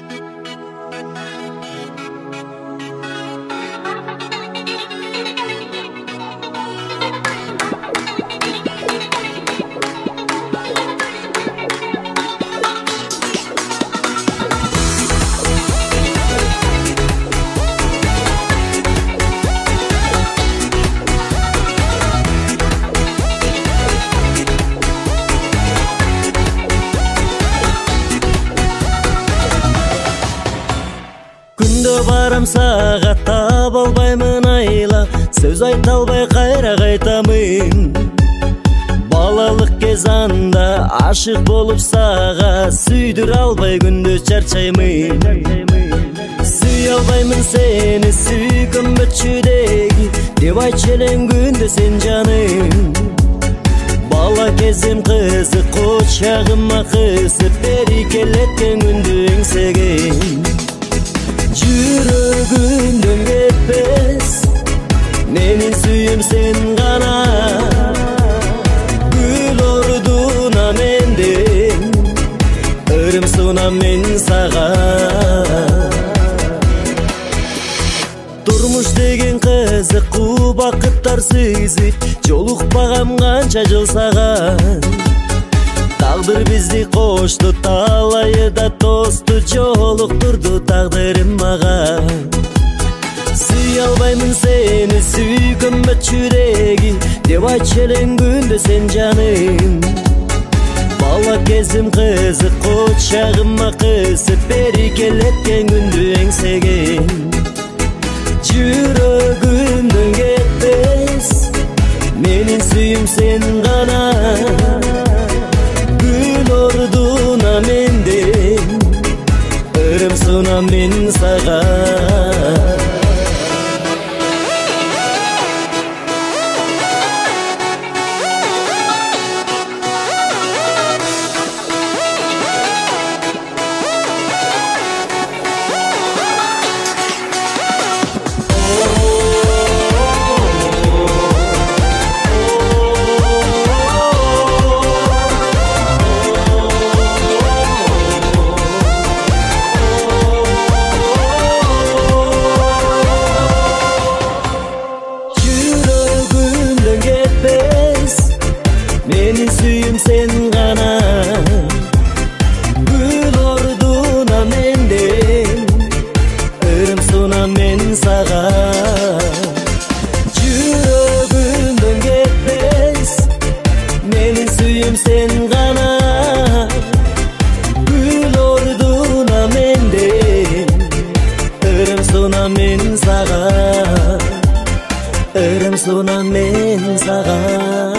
Барам сага таба албаймын айла, сөз айта албай кайра кайтамын. Балалык кез анда ашык болуп сага, сүйдүрө албай күндө чарчаймын. Сүй албаймын сени сүйгөн бөтчүдөгү, деп айтчы элең күндө сен жаным. Бала кезим кызык, кочагыма кысып, берекелеткен күндү эңсеген. Жүрөгүмдөн кетпес менин сүйүм сен гана, гүл ордуна менден, ырым сунам мен сага. Турмуш деген кызык, убакыттар сыйзыйт, жолукпагам канча жыл сага. Тагдыр бизди кошту, талайда тосту, жолуктурду тагдырым мага. Сүй албаймын сени сүйгөн бөтчүдөгү, деп айтчы элең күндө сен жаным. Бала кезим кызык, кочагыма кысып, берекелеткен күндү эңсеген. Жүрөгүмдөн кетпес менин сүйүм сен гана, ордуна менден, ырым сунам мен сага. Менин сүйүм сен гана, гүл ордуна менден, ырым сунам мен сага. Жүрөгүмдөн кетпес менин сүйүм сен гана, гүл ордуна менден, ырым сунам мен сага, ырым сунам мен сага.